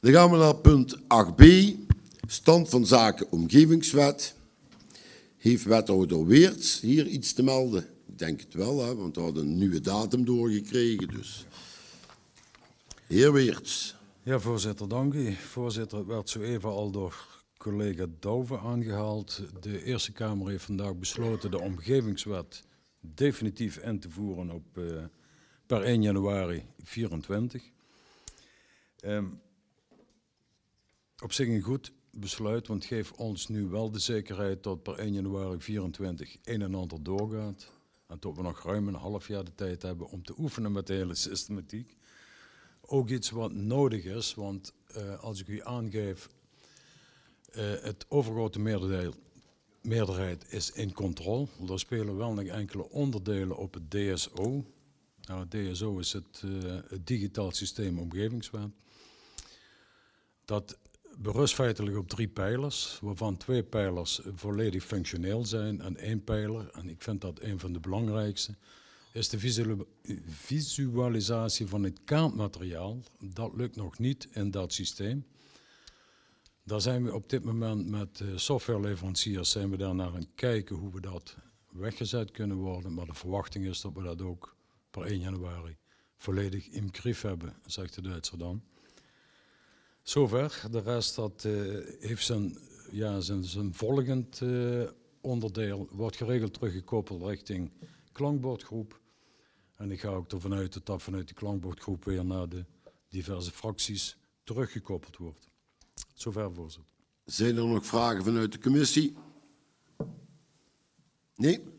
Dan gaan we naar punt 8b. Stand van zaken omgevingswet. Heeft wethouder Weerts hier iets te melden? Ik denk het wel, hè, want we hadden een nieuwe datum doorgekregen. Dus. Heer Weerts. Ja, voorzitter, dank u. Voorzitter, het werd zo even al door collega Douwe aangehaald. De Eerste Kamer heeft vandaag besloten de omgevingswet definitief in te voeren op per 1 januari 2024. Op zich een goed besluit, want het geeft ons nu wel de zekerheid dat per 1 januari 2024 een en ander doorgaat. En dat we nog ruim een half jaar de tijd hebben om te oefenen met de hele systematiek. Ook iets wat nodig is, want als ik u aangeef, het overgrote meerderheid is in controle. Er spelen wel nog enkele onderdelen op het DSO. Nou, het DSO is het digitaal systeem omgevingswet. Dat berust feitelijk op 3 pijlers, waarvan 2 pijlers volledig functioneel zijn en 1 pijler, en ik vind dat een van de belangrijkste, is de visualisatie van het kaartmateriaal. Dat lukt nog niet in dat systeem. Daar zijn we op dit moment met softwareleveranciers zijn we daar naar aan het kijken hoe we dat weggezet kunnen worden. Maar de verwachting is dat we dat ook per 1 januari volledig in grief hebben, zegt de Duitser dan. Zover. De rest dat, heeft zijn volgend onderdeel, wordt geregeld teruggekoppeld richting klankbordgroep. En ik ga ook ervan uit dat dat vanuit de klankbordgroep weer naar de diverse fracties teruggekoppeld wordt. Zover, voorzitter. Zijn er nog vragen vanuit de commissie? Nee?